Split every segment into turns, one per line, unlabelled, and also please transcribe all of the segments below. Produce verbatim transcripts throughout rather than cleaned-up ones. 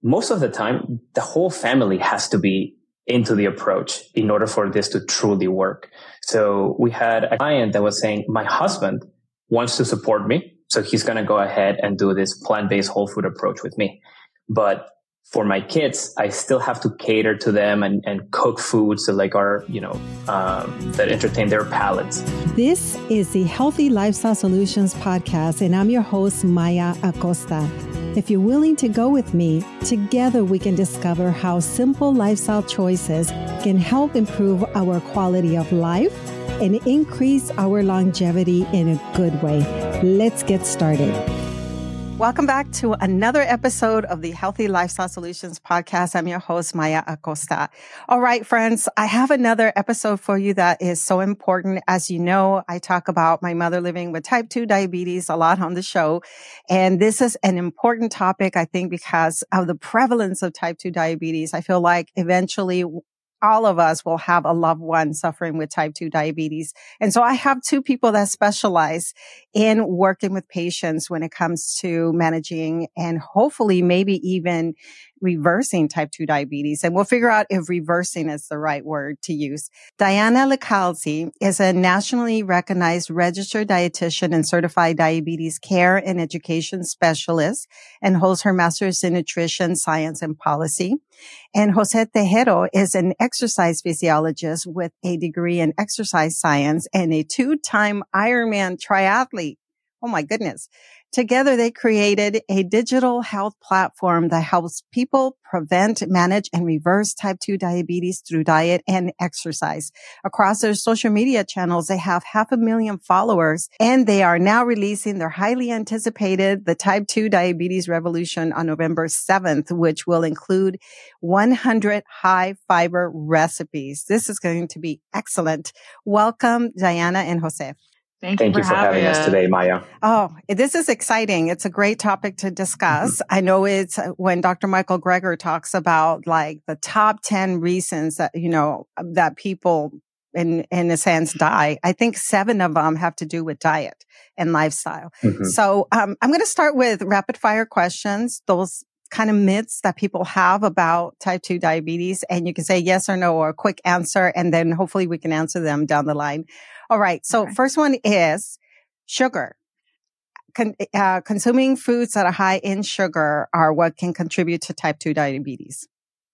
most of the time, the whole family has to be into the approach in order for this to truly work. So we had a client that was saying, my husband wants to support me, so he's going to go ahead and do this plant-based whole food approach with me. But for my kids, I still have to cater to them and, and cook foods that like are, you know, um, that entertain their palates.
This is the Healthy Lifestyle Solutions podcast, and I'm your host, Maya Acosta. If you're willing to go with me, together we can discover how simple lifestyle choices can help improve our quality of life and increase our longevity in a good way. Let's get started. Welcome back to another episode of the Healthy Lifestyle Solutions podcast. I'm your host, Maya Acosta. All right, friends, I have another episode for you that is so important. As you know, I talk about my mother living with type two diabetes a lot on the show. And this is an important topic, I think, because of the prevalence of type two diabetes. I feel like eventually all of us will have a loved one suffering with type two diabetes. And so I have two people that specialize in working with patients when it comes to managing and hopefully maybe even reversing type two diabetes. And we'll figure out if reversing is the right word to use. Diana Licalzi is a nationally recognized registered dietitian and certified diabetes care and education specialist and holds her master's in nutrition, science, and policy. And Jose Tejero is an exercise physiologist with a degree in exercise science and a two-time Ironman triathlete. Oh my goodness. Together, they created a digital health platform that helps people prevent, manage, and reverse type two diabetes through diet and exercise. Across their social media channels, they have half a million followers, and they are now releasing their highly anticipated The Type two Diabetes Revolution on November seventh, which will include one hundred high fiber recipes. This is going to be excellent. Welcome, Diana and Jose.
Thank,
Thank
you
you
for,
for having us today, Maya.
Oh, this is exciting. It's a great topic to discuss. Mm-hmm. I know it's when Doctor Michael Greger talks about like the top ten reasons that, you know, that people in, in a sense die. I think seven of them have to do with diet and lifestyle. Mm-hmm. So, um, I'm going to start with rapid fire questions. Those kind of myths that people have about type two diabetes. And you can say yes or no or a quick answer. And then hopefully we can answer them down the line. All right. So okay. First one is sugar. Con- uh, consuming foods that are high in sugar are what can contribute to type two diabetes.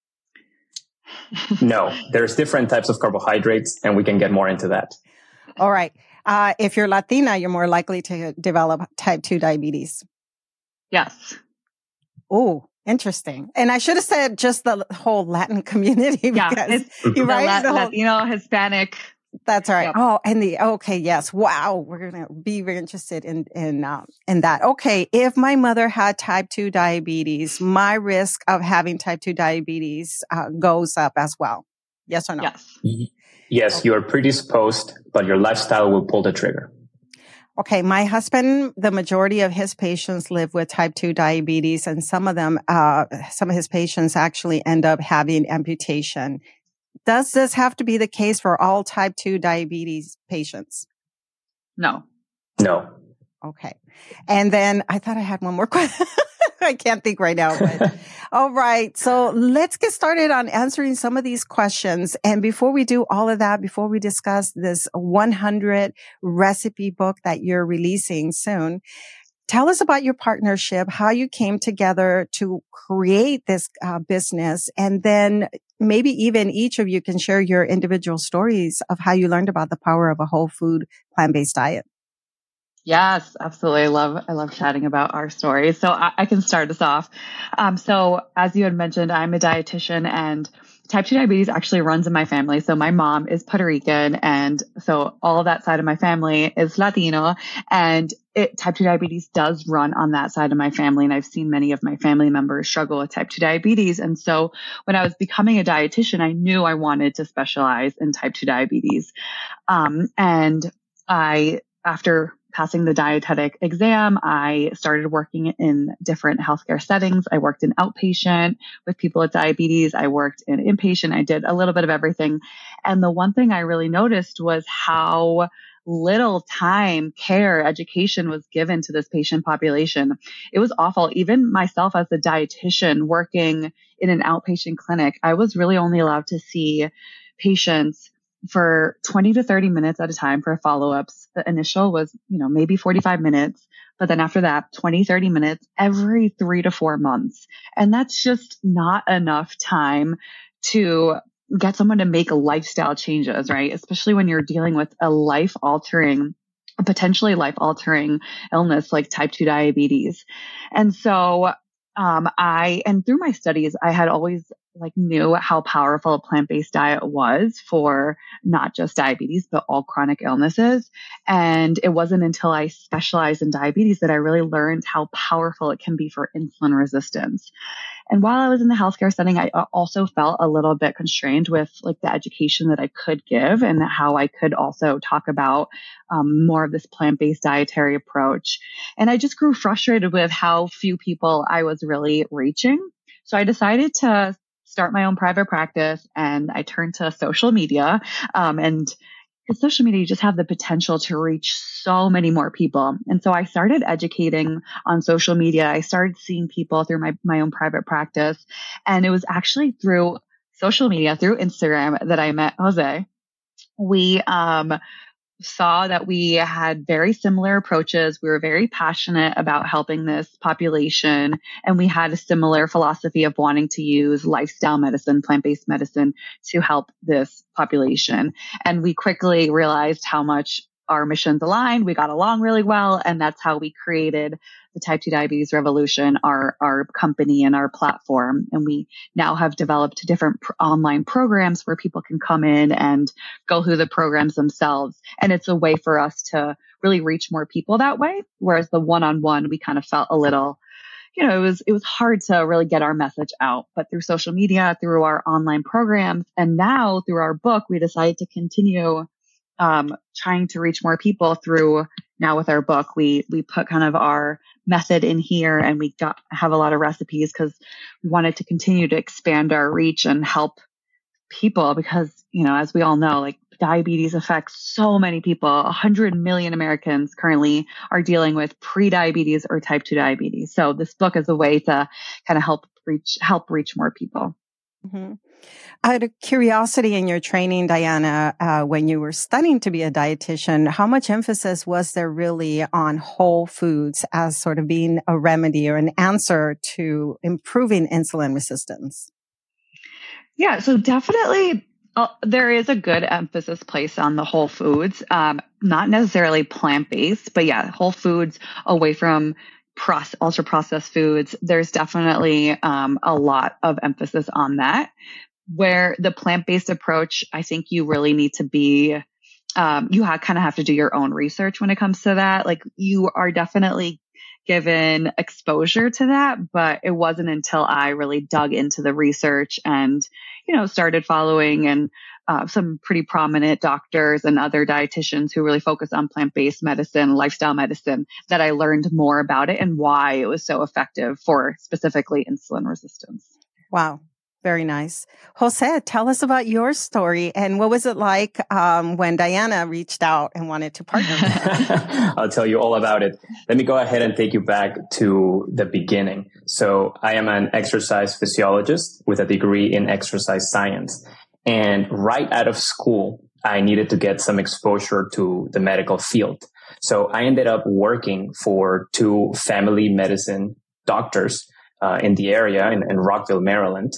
No, there's different types of carbohydrates, and we can get more into that.
All right. Uh, if you're Latina, you're more likely to develop type two diabetes.
Yes.
Oh, interesting. And I should have said just the whole Latin community.
Yeah,
because
it's you're right. La- the whole, Latino, Hispanic.
That's right.
Yep.
Oh, and the, okay. Yes. Wow. We're going to be very interested in, in, um, in that. Okay. If my mother had type two diabetes, my risk of having type two diabetes uh, goes up as well. Yes or no?
Yes.
Yes. Okay. You are predisposed, but your lifestyle will pull the trigger.
Okay. My husband, the majority of his patients live with type two diabetes, and some of them, uh, some of his patients actually end up having amputation. Does this have to be the case for all type two diabetes patients?
No.
No.
Okay. And then I thought I had one more question. I can't think right now, but all right. So let's get started on answering some of these questions. And before we do all of that, before we discuss this one hundred recipe book that you're releasing soon, tell us about your partnership, how you came together to create this uh, business, and then maybe even each of you can share your individual stories of how you learned about the power of a whole food plant-based diet.
Yes, absolutely. I love, I love chatting about our stories. So I, I can start us off. Um, so as you had mentioned, I'm a dietitian, and type two diabetes actually runs in my family. So my mom is Puerto Rican, and so all of that side of my family is Latino, and it, type two diabetes does run on that side of my family. And I've seen many of my family members struggle with type two diabetes. And so when I was becoming a dietitian, I knew I wanted to specialize in type two diabetes. Um, and I, after passing the dietetic exam, I started working in different healthcare settings. I worked in outpatient with people with diabetes. I worked in inpatient. I did a little bit of everything. And the one thing I really noticed was how little time, care, education was given to this patient population. It was awful. Even myself as a dietitian working in an outpatient clinic, I was really only allowed to see patients for twenty to thirty minutes at a time for follow-ups. The initial was, you know, maybe forty-five minutes, but then after that, twenty, thirty minutes every three to four months. And that's just not enough time to get someone to make lifestyle changes, right? Especially when you're dealing with a life-altering, a potentially life-altering illness like type two diabetes. And so um, I, and through my studies, I had always like knew how powerful a plant-based diet was for not just diabetes, but all chronic illnesses. And it wasn't until I specialized in diabetes that I really learned how powerful it can be for insulin resistance. And while I was in the healthcare setting, I also felt a little bit constrained with like the education that I could give and how I could also talk about um, more of this plant-based dietary approach. And I just grew frustrated with how few people I was really reaching. So I decided to start my own private practice, and I turned to social media. Um, and with social media, you just have the potential to reach so many more people. And so I started educating on social media. I started seeing people through my, my own private practice. And it was actually through social media, through Instagram, that I met Jose. We, um, saw that we had very similar approaches. We were very passionate about helping this population, and we had a similar philosophy of wanting to use lifestyle medicine, plant-based medicine to help this population. And we quickly realized how much our missions aligned. We got along really well. And that's how we created the Type two Diabetes Revolution, our, our company and our platform. And we now have developed different pr- online programs where people can come in and go through the programs themselves. And it's a way for us to really reach more people that way. Whereas the one-on-one, we kind of felt a little, you know, it was, it was hard to really get our message out. But through social media, through our online programs, and now through our book, we decided to continue um, trying to reach more people through now with our book. We, we put kind of our method in here, and we got, have a lot of recipes because we wanted to continue to expand our reach and help people because, you know, as we all know, like diabetes affects so many people. A hundred million Americans currently are dealing with pre-diabetes or type two diabetes. So this book is a way to kind of help reach, help reach more people.
Mm-hmm. Out of curiosity in your training, Diana, uh, when you were studying to be a dietitian, how much emphasis was there really on whole foods as sort of being a remedy or an answer to improving insulin resistance?
Yeah, so definitely uh, there is a good emphasis placed on the whole foods, um, not necessarily plant-based, but yeah, whole foods away from process, ultra processed foods. There's definitely um, a lot of emphasis on that. Where the plant-based approach, I think you really need to be, um, you ha- kind of have to do your own research when it comes to that. Like you are definitely given exposure to that, but it wasn't until I really dug into the research and, you know, started following and uh, some pretty prominent doctors and other dietitians who really focus on plant-based medicine, lifestyle medicine, that I learned more about it and why it was so effective for specifically insulin resistance.
Wow. Very nice. Jose, tell us about your story and what was it like um, when Diana reached out and wanted to partner with her?
I'll tell you all about it. Let me go ahead and take you back to the beginning. So I am an exercise physiologist with a degree in exercise science. And right out of school, I needed to get some exposure to the medical field. So I ended up working for two family medicine doctors uh, in the area in, in Rockville, Maryland.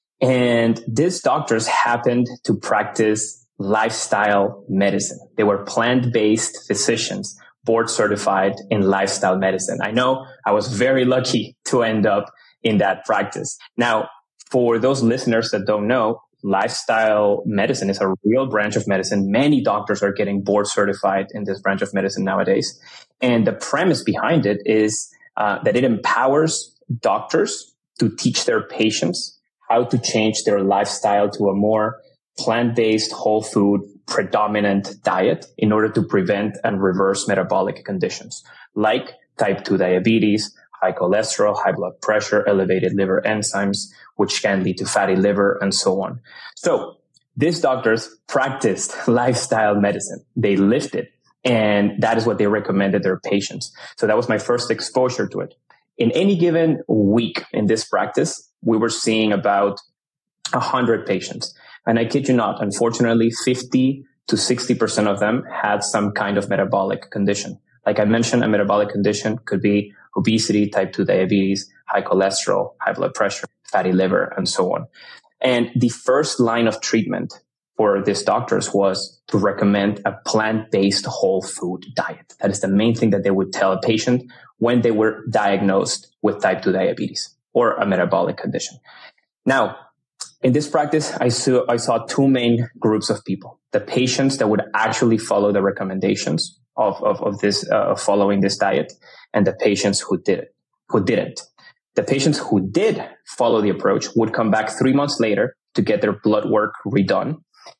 And these doctors happened to practice lifestyle medicine. They were plant-based physicians, board certified in lifestyle medicine. I know I was very lucky to end up in that practice. Now, for those listeners that don't know, lifestyle medicine is a real branch of medicine. Many doctors are getting board certified in this branch of medicine nowadays. And the premise behind it is uh, that it empowers doctors to teach their patients how to change their lifestyle to a more plant-based, whole food, predominant diet in order to prevent and reverse metabolic conditions like type two diabetes, high cholesterol, high blood pressure, elevated liver enzymes, which can lead to fatty liver and so on. So these doctors practiced lifestyle medicine. They lifted, And that is what they recommended their patients. So that was my first exposure to it. In any given week in this practice, we were seeing about one hundred patients. And I kid you not, unfortunately, fifty to sixty percent of them had some kind of metabolic condition. Like I mentioned, a metabolic condition could be obesity, type two diabetes, high cholesterol, high blood pressure, fatty liver, and so on. And the first line of treatment for these doctors was to recommend a plant-based whole food diet. That is the main thing that they would tell a patient when they were diagnosed with type two diabetes or a metabolic condition. Now, in this practice, I saw, I saw two main groups of people. The patients that would actually follow the recommendations of, of, of this, uh, of following this diet, and the patients who did it, who didn't. The patients who did follow the approach would come back three months later to get their blood work redone.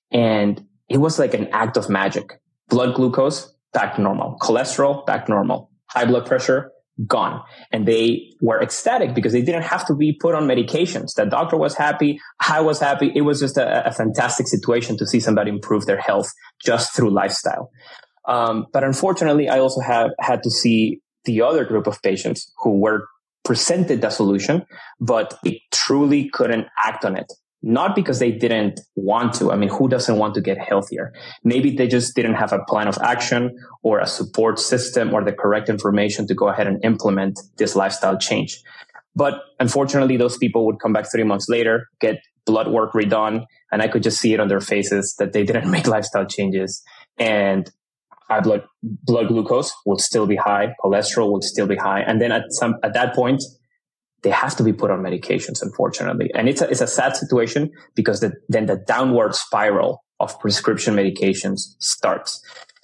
And it was like an act of magic. Blood glucose, back to normal. Cholesterol, back to normal. High blood pressure, gone. And they were ecstatic because they didn't have to be put on medications. The doctor was happy. I was happy. It was just a, a fantastic situation to see somebody improve their health just through lifestyle. Um, but unfortunately, I also have had to see the other group of patients who were presented the solution, but they truly couldn't act on it. Not because they didn't want to. I mean, who doesn't want to get healthier? Maybe they just didn't have a plan of action or a support system or the correct information to go ahead and implement this lifestyle change. But unfortunately, those people would come back three months later, get blood work redone, and I could just see it on their faces that they didn't make lifestyle changes. And high blood, blood glucose would still be high, cholesterol would still be high. And then at some, at that point, they have to be put on medications, unfortunately. And it's a, it's a sad situation because the, then the downward spiral of prescription medications starts.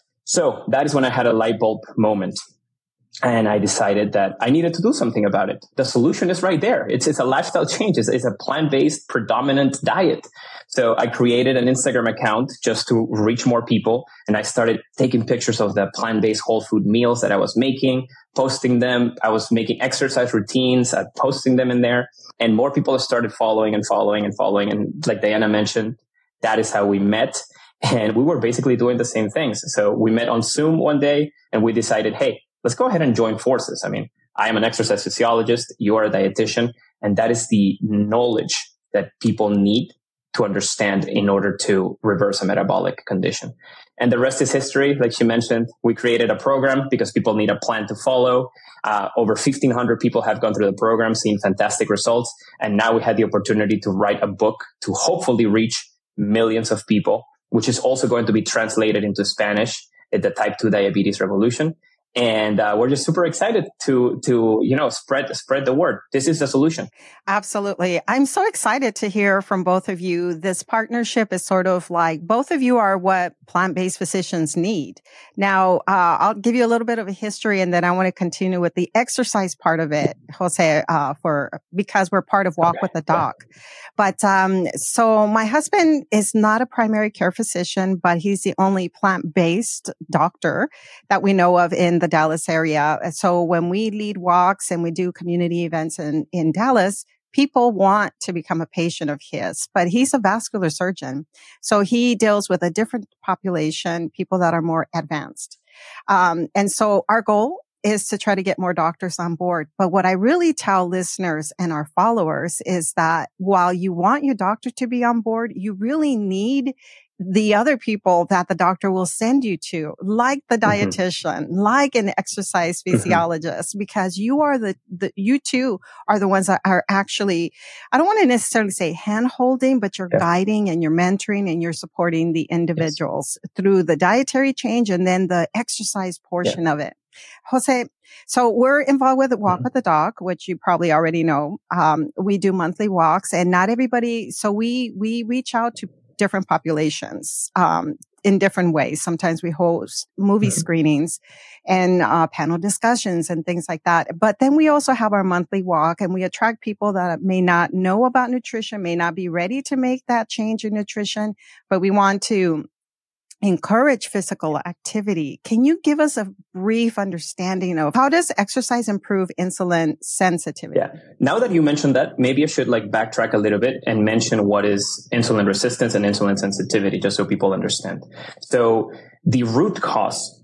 So that is when I had a light bulb moment. And I decided that I needed to do something about it. The solution is right there. It's, it's a lifestyle change. It's, it's a plant-based predominant diet. So I created an Instagram account just to reach more people. And I started taking pictures of the plant-based whole food meals that I was making, posting them. I was making exercise routines, uh, posting them in there. And more people started following and following and following. And like Diana mentioned, that is how we met. And we were basically doing the same things. So we met on Zoom one day and we decided, hey, let's go ahead and join forces. I mean, I am an exercise physiologist. You are a dietitian. And that is the knowledge that people need to understand in order to reverse a metabolic condition. And the rest is history. Like she mentioned, we created a program because people need a plan to follow. Uh, over fifteen hundred people have gone through the program, seen fantastic results. And now we had the opportunity to write a book to hopefully reach millions of people, which is also going to be translated into Spanish at the Type two Diabetes Revolution. And uh, we're just super excited to, to, you know, spread, spread the word. This is the solution.
Absolutely. I'm so excited to hear from both of you. This partnership is sort of like both of you are what plant-based physicians need. Now, uh, I'll give you a little bit of a history and then I want to continue with the exercise part of it, Jose, uh, for, because we're part of Walk okay. with the Doc. Yeah. But, um, so my husband is not a primary care physician, but he's the only plant-based doctor that we know of in the Dallas area. So when we lead walks and we do community events in, in Dallas, people want to become a patient of his, but he's a vascular surgeon. So he deals with a different population, people that are more advanced. Um, and so our goal is to try to get more doctors on board. But what I really tell listeners and our followers is that while you want your doctor to be on board, you really need the other people that the doctor will send you to, like the dietitian, mm-hmm. like an exercise physiologist, mm-hmm. because you are the, the, you too are the ones that are actually, I don't want to necessarily say hand holding, but you're yeah. guiding and you're mentoring and you're supporting the individuals yes. through the dietary change and then the exercise portion yeah. of it. Jose, so we're involved with Walk mm-hmm. with the Doc, which you probably already know. Um, we do monthly walks and not everybody, so we, we reach out to different populations, um, in different ways. Sometimes we host movie mm-hmm. screenings and, uh, panel discussions and things like that. But then we also have our monthly walk and we attract people that may not know about nutrition, may not be ready to make that change in nutrition, but we want to encourage physical activity. Can you give us a brief understanding of how does exercise improve insulin sensitivity?
Yeah. Now that you mentioned that, maybe I should like backtrack a little bit and mention what is insulin resistance and insulin sensitivity, just so people understand. So the root cause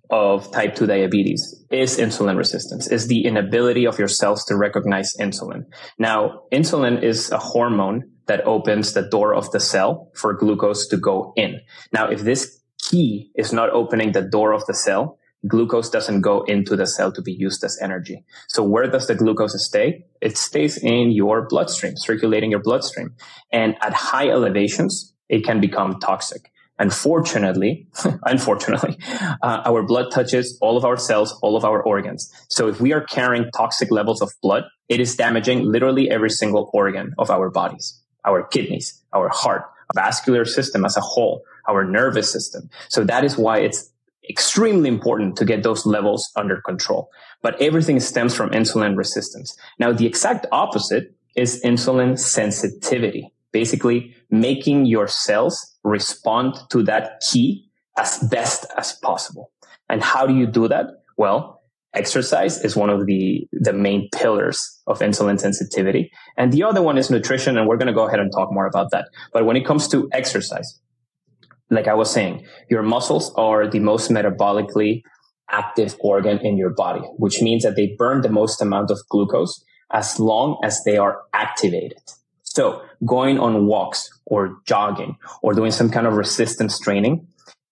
of type two diabetes is insulin resistance, is the inability of your cells to recognize insulin. Now, insulin is a hormone that opens the door of the cell for glucose to go in. Now, if this key is not opening the door of the cell, glucose doesn't go into the cell to be used as energy. So where does the glucose stay? It stays in your bloodstream, circulating your bloodstream. And at high elevations, it can become toxic. Unfortunately, unfortunately, uh, our blood touches all of our cells, all of our organs. So if we are carrying toxic levels of blood, it is damaging literally every single organ of our bodies, our kidneys, our heart, our vascular system as a whole, our nervous system. So that is why it's extremely important to get those levels under control. But everything stems from insulin resistance. Now, the exact opposite is insulin sensitivity. Basically, making your cells respond to that key as best as possible. And how do you do that? Well, exercise is one of the, the main pillars of insulin sensitivity. And the other one is nutrition. And we're going to go ahead and talk more about that. But when it comes to exercise, like I was saying, your muscles are the most metabolically active organ in your body, which means that they burn the most amount of glucose as long as they are activated. So going on walks or jogging or doing some kind of resistance training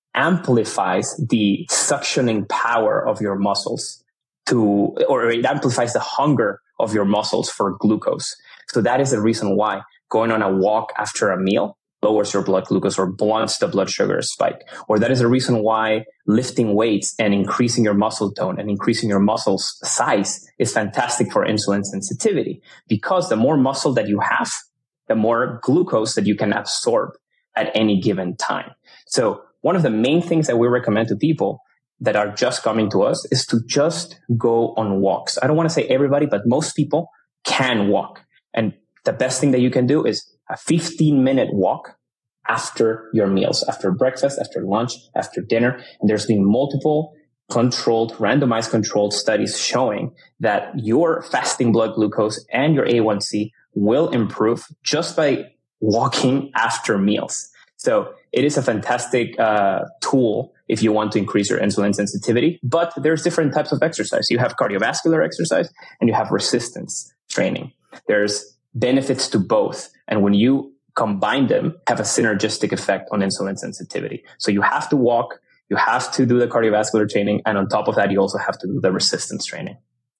amplifies the suctioning power of your muscles to, or it amplifies the hunger of your muscles for glucose. So that is the reason why going on a walk after a meal lowers your blood glucose or blunts the blood sugar spike. Or that is the reason why lifting weights and increasing your muscle tone and increasing your muscle's size is fantastic for insulin sensitivity, because the more muscle that you have, the more glucose that you can absorb at any given time. So one of the main things that we recommend to people that are just coming to us is to just go on walks. I don't want to say everybody, but most people can walk. And the best thing that you can do is a fifteen minute walk after your meals, after breakfast, after lunch, after dinner. And there's been multiple controlled, randomized controlled studies showing that your fasting blood glucose and your A one C will improve just by walking after meals. So it is a fantastic uh, tool if you want to increase your insulin sensitivity. But there's different types of exercise. You have cardiovascular exercise and you have resistance training. There's benefits to both. And when you combine them, have a synergistic effect on insulin sensitivity. So you have to walk, you have to do the cardiovascular training. And on top of that, you also have to do the resistance training.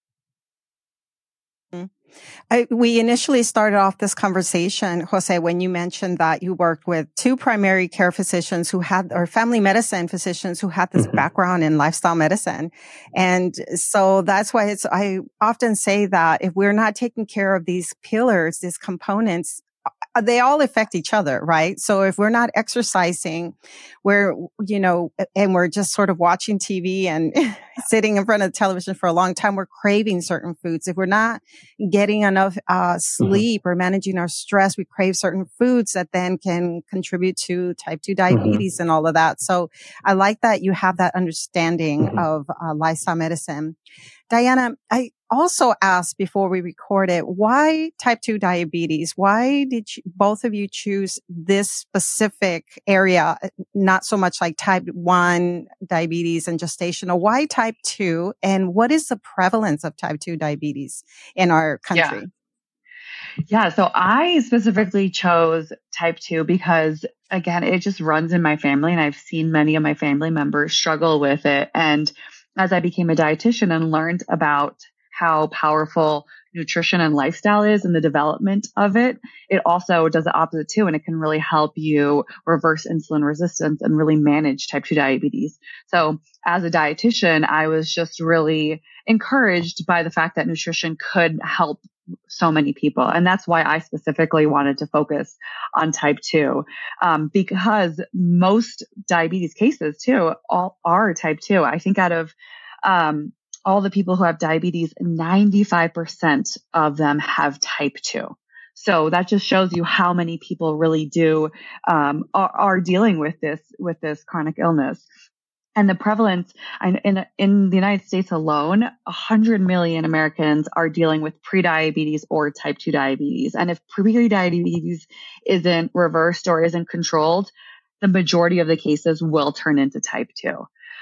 I, we initially started off this conversation, Jose, when you mentioned that you worked with two primary care physicians who had, or family medicine physicians who had this mm-hmm. background in lifestyle medicine. And so that's why it's, I often say that if we're not taking care of these pillars, these components, they all affect each other, right? So if we're not exercising, we're, you know, and we're just sort of watching T V and sitting in front of the television for a long time, we're craving certain foods. If we're not getting enough uh sleep mm-hmm. or managing our stress, we crave certain foods that then can contribute to type two diabetes mm-hmm. and all of that. So I like that you have that understanding mm-hmm. of uh, lifestyle medicine. Diana, I also asked before we recorded, why type two diabetes? Why did you, both of you choose this specific area, not so much like type one diabetes and gestational? Why type two? And what is the prevalence of type two diabetes in our country?
Yeah. yeah, so I specifically chose type two because, again, it just runs in my family, and I've seen many of my family members struggle with it. And as I became a dietitian and learned about how powerful nutrition and lifestyle is in the development of it, it also does the opposite too. And it can really help you reverse insulin resistance and really manage type two diabetes. So as a dietitian, I was just really encouraged by the fact that nutrition could help so many people. And that's why I specifically wanted to focus on type two, um, because most diabetes cases too, all are type two. I think out of, um, all the people who have diabetes, ninety-five percent of them have type two. So that just shows you how many people really do, um, are, are dealing with this, with this chronic illness. And the prevalence in, in the United States alone, one hundred million Americans are dealing with prediabetes or type two diabetes. And if prediabetes isn't reversed or isn't controlled, the majority of the cases will turn into type two.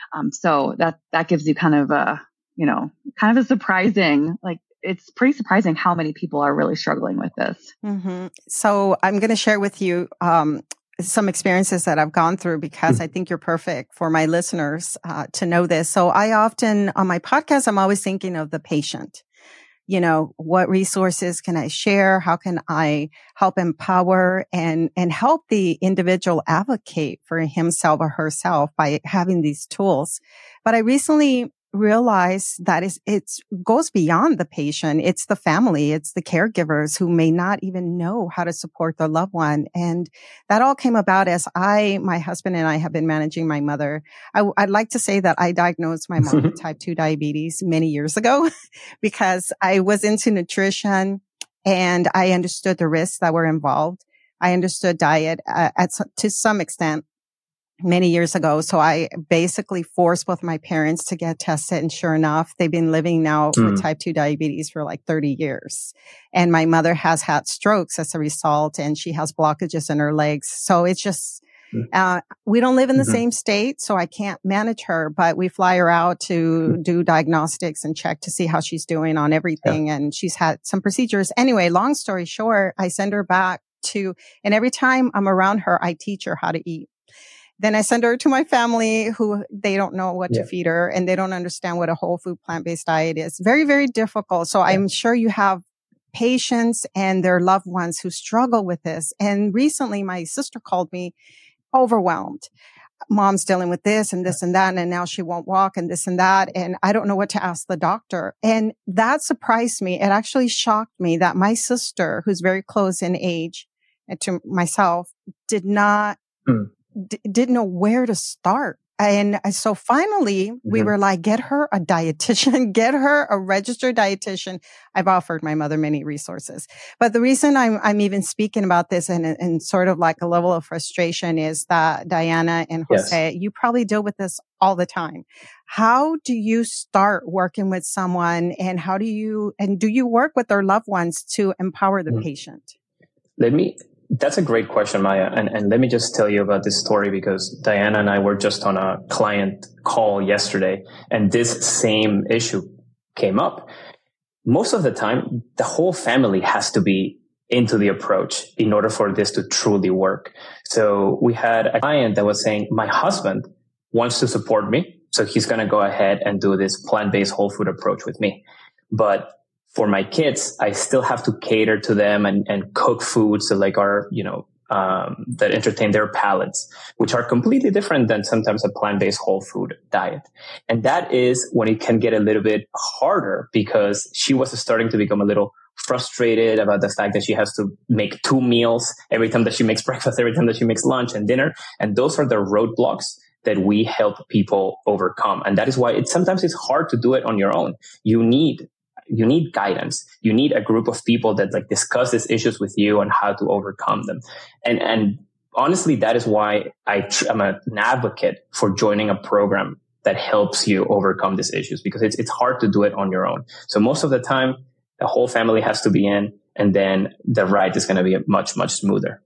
Um, so that, that gives you kind of a, you know, kind of a surprising, like, it's pretty surprising how many people are really struggling with this.
Mm-hmm. So I'm going to share with you um, some experiences that I've gone through because I think you're perfect for my listeners uh, to know this. So I often, on my podcast, I'm always thinking of the patient. You know, what resources can I share? How can I help empower and, and help the individual advocate for himself or herself by having these tools? But I recently realized that it's, it's goes beyond the patient. It's the family. It's the caregivers who may not even know how to support their loved one. And that all came about as I, my husband and I have been managing my mother. I, I'd like to say that I diagnosed my mom with type two diabetes many years ago because I was into nutrition and I understood the risks that were involved. I understood diet uh, at, to some extent many years ago. So I basically forced both my parents to get tested. And sure enough, they've been living now mm. with type two diabetes for like thirty years. And my mother has had strokes as a result, and she has blockages in her legs. So it's just, uh, we don't live in the mm-hmm. same state, so I can't manage her, but we fly her out to do diagnostics and check to see how she's doing on everything. Yeah. And she's had some procedures. Anyway, long story short, I send her back to, and every time I'm around her, I teach her how to eat. Then I send her to my family who they don't know what yeah. to feed her and they don't understand what a whole food plant-based diet is. Very, very difficult. So yeah. I'm sure you have patients and their loved ones who struggle with this. And recently my sister called me overwhelmed. Mom's dealing with this and this and that. And now she won't walk and this and that. And I don't know what to ask the doctor. And that surprised me. It actually shocked me that my sister, who's very close in age to myself, did not mm. D- didn't know where to start. And so finally mm-hmm. we were like, get her a dietitian, get her a registered dietitian. I've offered my mother many resources, but the reason I'm, I'm even speaking about this and, and sort of like a level of frustration is that Diana and Jose, yes. you probably deal with this all the time. How do you start working with someone and how do you, and do you work with their loved ones to empower the mm-hmm. patient?
Let me, That's a great question, Maya. And, and let me just tell you about this story because Diana and I were just on a client call yesterday and this same issue came up. Most of the time, the whole family has to be into the approach in order for this to truly work. So we had a client that was saying, my husband wants to support me. So he's going to go ahead and do this plant-based whole food approach with me. But for my kids, I still have to cater to them and, and cook foods that like are, you know, um, that entertain their palates, which are completely different than sometimes a plant-based whole food diet. And that is when it can get a little bit harder because she was starting to become a little frustrated about the fact that she has to make two meals every time that she makes breakfast, every time that she makes lunch and dinner. And those are the roadblocks that we help people overcome. And that is why it's sometimes it's hard to do it on your own. You need You need guidance. You need a group of people that like discuss these issues with you and how to overcome them. And, and honestly, that is why I tr- I'm a, an advocate for joining a program that helps you overcome these issues because it's, it's hard to do it on your own. So most of the time, the whole family has to be in and then the ride is going to be much, much smoother.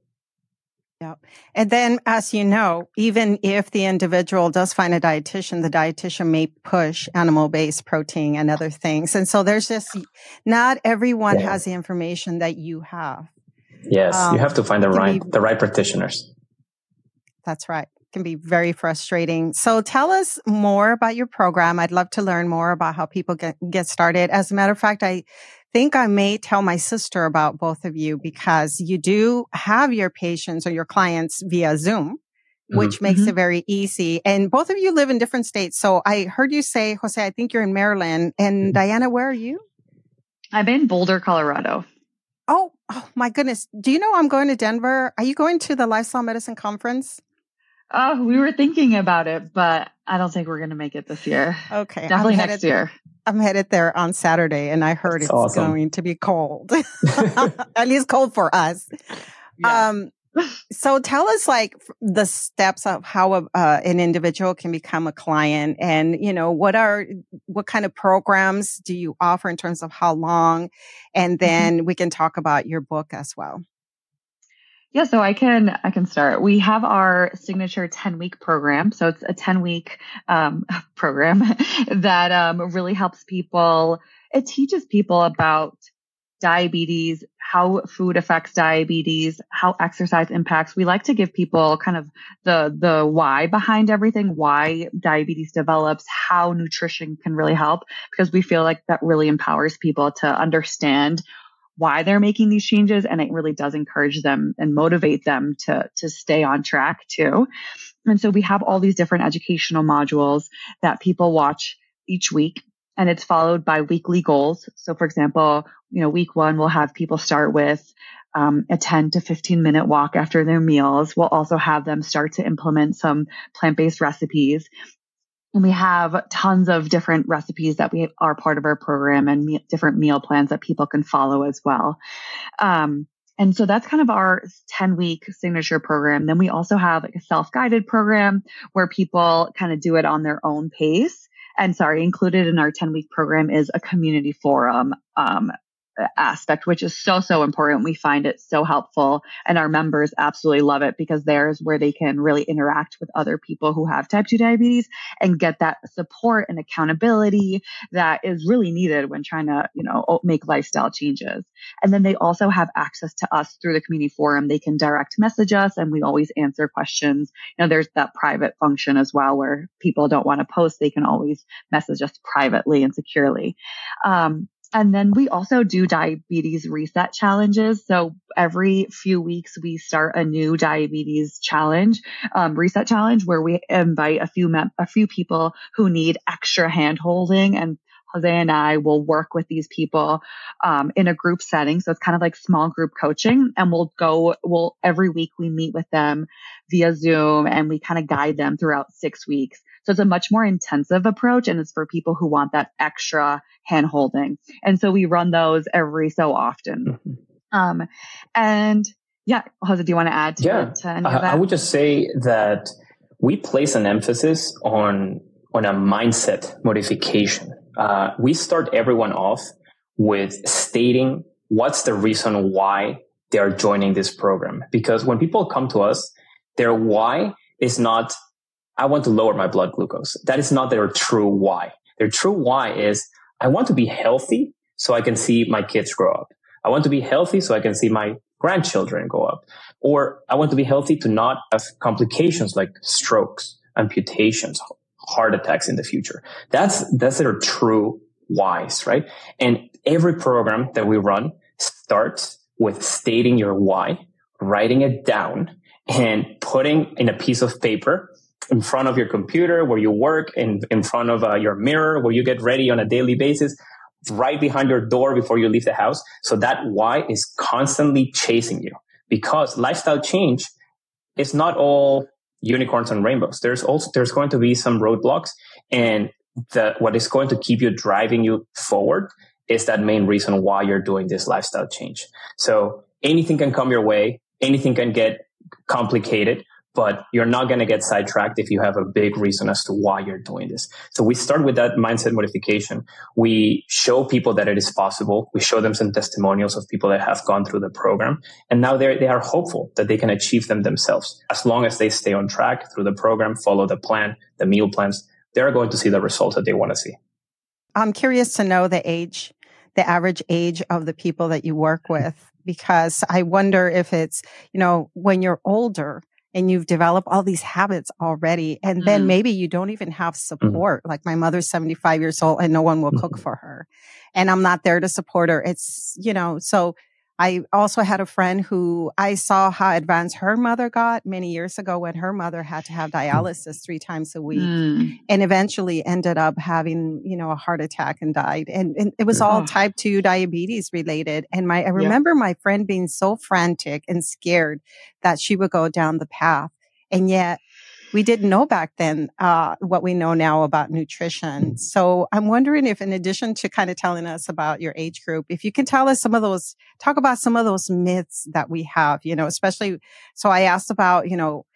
Yeah. And then, as you know, even if the individual does find a dietitian, the dietitian may push animal-based protein and other things. And so there's just not everyone yeah. has the information that you have.
Yes. Um, you have to find the right,
be,
the right practitioners.
That's right. It can be very frustrating. So tell us more about your program. I'd love to learn more about how people get, get started. As a matter of fact, I think I may tell my sister about both of you because you do have your patients or your clients via Zoom, which mm-hmm. makes mm-hmm. it very easy. And both of you live in different states. So I heard you say, Jose, I think you're in Maryland. And mm-hmm. Diana, where are you?
I'm in Boulder, Colorado.
Oh, oh my goodness. Do you know I'm going to Denver? Are you going to the Lifestyle Medicine Conference?
Oh, we were thinking about it, but I don't think we're going to make it this year.
Okay.
Definitely next year.
I'm headed there on Saturday and I heard That's it's awesome. going to be cold, at least cold for us. Yeah. Um, so tell us like the steps of how a, uh, an individual can become a client and, you know, what are, what kind of programs do you offer in terms of how long? And then mm-hmm. we can talk about your book as well.
Yeah, so I can I can start. We have our signature ten week program. So it's a ten week um, program that um, really helps people. It teaches people about diabetes, how food affects diabetes, how exercise impacts. We like to give people kind of the the why behind everything, why diabetes develops, how nutrition can really help, because we feel like that really empowers people to understand why they're making these changes. And it really does encourage them and motivate them to, to stay on track too. And so we have all these different educational modules that people watch each week, and it's followed by weekly goals. So for example, you know, week one, we'll have people start with um, a ten to fifteen minute walk after their meals. We'll also have them start to implement some plant-based recipes. And we have tons of different recipes that we are part of our program, and me- different meal plans that people can follow as well. Um, and so that's kind of our ten week signature program. Then we also have like a self-guided program where people kind of do it on their own pace. And sorry, included in our ten week program is a community forum, um, aspect, which is so, so important. We find it so helpful, and our members absolutely love it, because there's where they can really interact with other people who have type two diabetes and get that support and accountability that is really needed when trying to, you know, make lifestyle changes. And then they also have access to us through the community forum. They can direct message us, and we always answer questions. You know, there's that private function as well, where people don't want to post. They can always message us privately and securely. Um, And then we also do diabetes reset challenges. So every few weeks, we start a new diabetes challenge, um, reset challenge, where we invite a few mem- a few people who need extra hand holding. And Jose and I will work with these people um, in a group setting. So it's kind of like small group coaching. And we'll go, we'll every week we meet with them via Zoom, and we kind of guide them throughout six weeks. So it's a much more intensive approach, and it's for people who want that extra hand holding. And so we run those every so often. Mm-hmm. Um, and yeah, Jose, do you want to add to,
yeah,
to any of that?
I would just say that we place an emphasis on, on a mindset modification. Uh, we start everyone off with stating what's the reason why they are joining this program. Because when people come to us, their why is not, I want to lower my blood glucose. That is not their true why. Their true why is, I want to be healthy so I can see my kids grow up. I want to be healthy so I can see my grandchildren grow up. Or I want to be healthy to not have complications like strokes, amputations, heart attacks in the future. That's, that's their true whys, right? And every program that we run starts with stating your why, writing it down, and putting in a piece of paper in front of your computer where you work, in, in front of uh, your mirror where you get ready on a daily basis, right behind your door before you leave the house. So that why is constantly chasing you, because lifestyle change is not all unicorns and rainbows. There's also, there's going to be some roadblocks, and the, what is going to keep you driving you forward is that main reason why you're doing this lifestyle change. So anything can come your way. Anything can get complicated, but you're not going to get sidetracked if you have a big reason as to why you're doing this. So we start with that mindset modification. We show people that it is possible. We show them some testimonials of people that have gone through the program. And now they they are hopeful that they can achieve them themselves. As long as they stay on track through the program, follow the plan, the meal plans, they're going to see the results that they want to see.
I'm curious to know the age, the average age of the people that you work with, because I wonder if it's, you know, when you're older and you've developed all these habits already, and mm. then maybe you don't even have support. Mm. Like my mother's seventy-five years old and no one will mm. cook for her. And I'm not there to support her. It's, you know, so I also had a friend who I saw how advanced her mother got many years ago when her mother had to have dialysis three times a week mm. and eventually ended up having, you know, a heart attack and died. And, and it was all oh. type two diabetes related. And my, I remember yeah. my friend being so frantic and scared that she would go down the path. And yet we didn't know back then uh what we know now about nutrition. So I'm wondering if, in addition to kind of telling us about your age group, if you can tell us some of those, talk about some of those myths that we have, you know, especially, so I asked about, you know,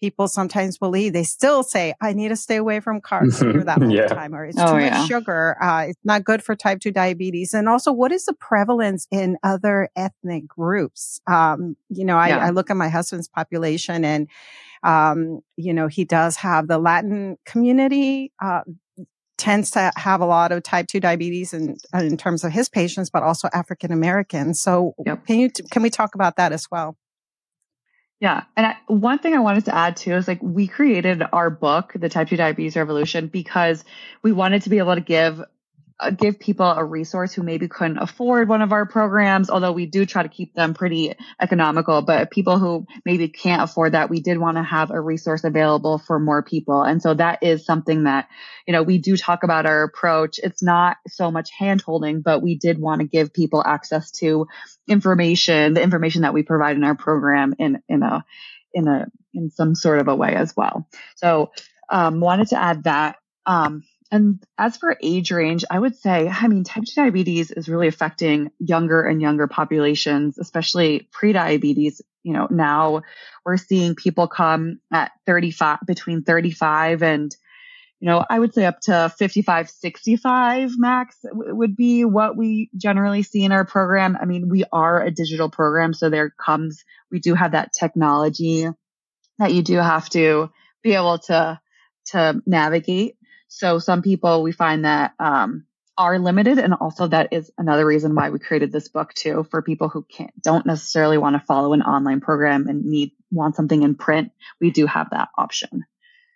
people sometimes believe. They still say, I need to stay away from carbs. You hear that all
yeah.
the time, or it's
oh,
too
yeah.
much sugar. Uh, it's not good for type two diabetes. And also, what is the prevalence in other ethnic groups? Um, you know, I,
Yeah.
I look at my husband's population and, um, you know, he does have the Latin community, uh, tends to have a lot of type two diabetes in, in terms of his patients, but also African Americans. So
Yep.
can you, can we talk about that as well?
Yeah. And I, one thing I wanted to add too is like we created our book, The Type two Diabetes Revolution, because we wanted to be able to give uh, give people a resource who maybe couldn't afford one of our programs, although we do try to keep them pretty economical. But people who maybe can't afford that, we did want to have a resource available for more people. And so that is something that, you know, we do talk about our approach. It's not so much hand holding, but we did want to give people access to information, the information that we provide in our program in, in a, in a, in some sort of a way as well. So, um, wanted to add that, um, and as for age range, I would say, I mean, type two diabetes is really affecting younger and younger populations, especially pre-diabetes. You know, now we're seeing people come at thirty-five, between thirty-five and, you know, I would say up to fifty-five, sixty-five max w- would be what we generally see in our program. I mean, we are a digital program, so there comes, we do have that technology that you do have to be able to, to navigate. So some people we find that um, are limited, and also that is another reason why we created this book too, for people who can't don't necessarily want to follow an online program and need want something in print. We do have that option.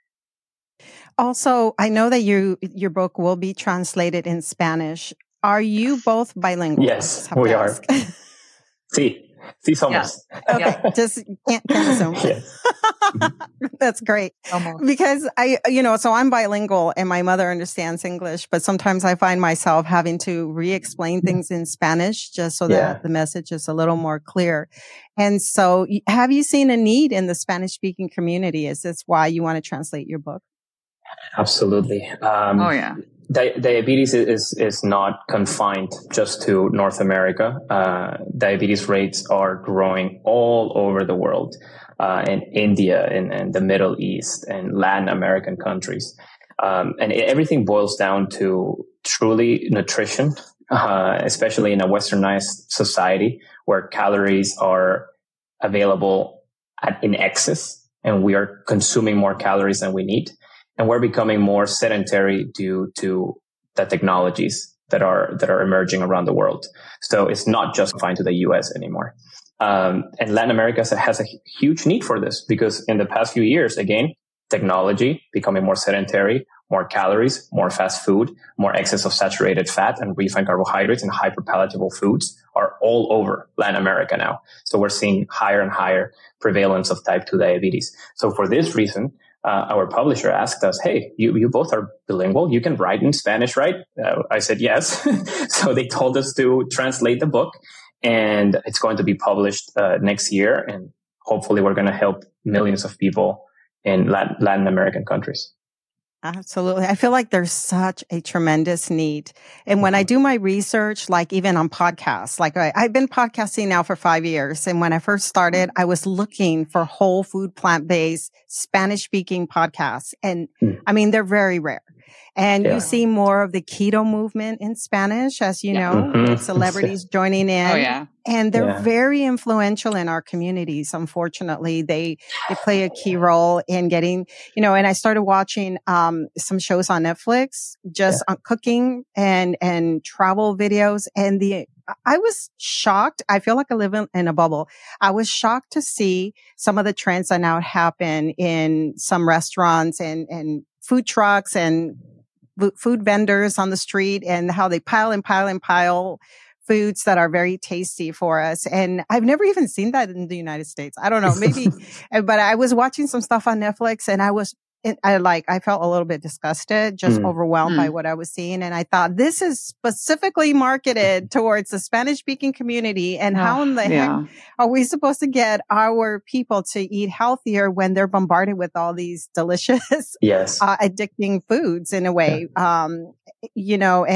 Also, I know that you your book will be translated in Spanish. Are you both bilingual?
Yes, we are. Sí, sí somos.
Yeah.
Okay,
Yeah.
just can't, can't assume.
Yes.
That's great.
Almost.
Because I, you know, so I'm bilingual and my mother understands English, but sometimes I find myself having to re-explain things in Spanish just so
Yeah.
that the message is a little more clear. And so have you seen a need in the Spanish speaking community? Is this why you want to translate your book?
Absolutely. Um,
Oh, yeah.
Di- diabetes is is not confined just to North America. Uh, diabetes rates are growing all over the world, uh, in India, in, in the Middle East, and Latin American countries. Um, and it, everything boils down to truly nutrition, uh, especially in a westernized society where calories are available at, in excess, and we are consuming more calories than we need. And we're becoming more sedentary due to the technologies that are that are emerging around the world. So it's not just confined to the U S anymore. Um, and Latin America has a huge need for this because in the past few years, again, technology becoming more sedentary, more calories, more fast food, more excess of saturated fat and refined carbohydrates and hyperpalatable foods are all over Latin America now. So we're seeing higher and higher prevalence of type two diabetes. So for this reason, Uh, our publisher asked us, hey, you, you both are bilingual. You can write in Spanish, right? Uh, I said, yes. So they told us to translate the book, and it's going to be published uh, next year. And hopefully we're going to help millions of people in Latin, Latin American countries.
Absolutely. I feel like there's such a tremendous need. And when I do my research, like even on podcasts, like I, I've been podcasting now for five years. And when I first started, I was looking for whole food, plant-based, Spanish speaking podcasts. And mm. I mean, they're very rare. And yeah. you see more of the keto movement in Spanish, as you yeah. know, mm-hmm. with celebrities joining in.
Oh, yeah.
And they're
yeah. very
influential in our communities. Unfortunately, they, they play a key role in getting, you know, and I started watching, um, some shows on Netflix, just yeah. on cooking and, and travel videos. And the, I was shocked. I feel like I live in, in a bubble. I was shocked to see some of the trends that now happen in some restaurants and, and food trucks and food vendors on the street, and how they pile and pile and pile foods that are very tasty for us. And I've never even seen that in the United States. I don't know, maybe, but I was watching some stuff on Netflix, and I was, I like, I felt a little bit disgusted, just mm. overwhelmed mm. by what I was seeing. And I thought, this is specifically marketed towards the Spanish speaking community. And uh, how in the yeah. heck are we supposed to get our people to eat healthier when they're bombarded with all these delicious,
yes.
uh, addicting foods in a way? Yeah. Um, you know, and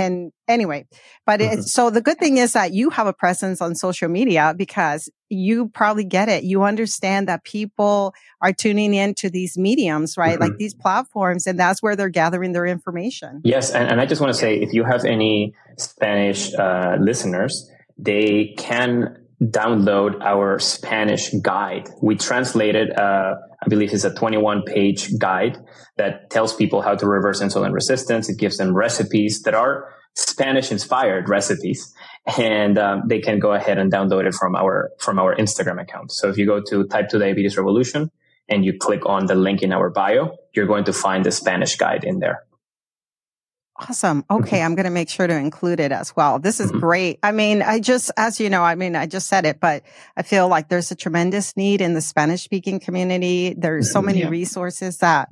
anyway, but
Mm-hmm.
it, so the good thing is that you have a presence on social media because you probably get it. You understand that people are tuning into these mediums, right?
Mm-hmm.
Like these platforms, and that's where they're gathering their information.
Yes. And, and I just want to say, if you have any Spanish uh, listeners, they can download our Spanish guide. We translated, uh, I believe it's a twenty-one page guide that tells people how to reverse insulin resistance. It gives them recipes that are Spanish inspired recipes, and um, they can go ahead and download it from our, from our Instagram account. So if you go to Type two Diabetes Revolution and you click on the link in our bio, you're going to find the Spanish guide in there.
Awesome. Okay. I'm going to make sure to include it as well. This is
Mm-hmm.
great. I mean, I just, as you know, I mean, I just said it, but I feel like there's a tremendous need in the Spanish speaking community. There's so many
Yeah.
resources that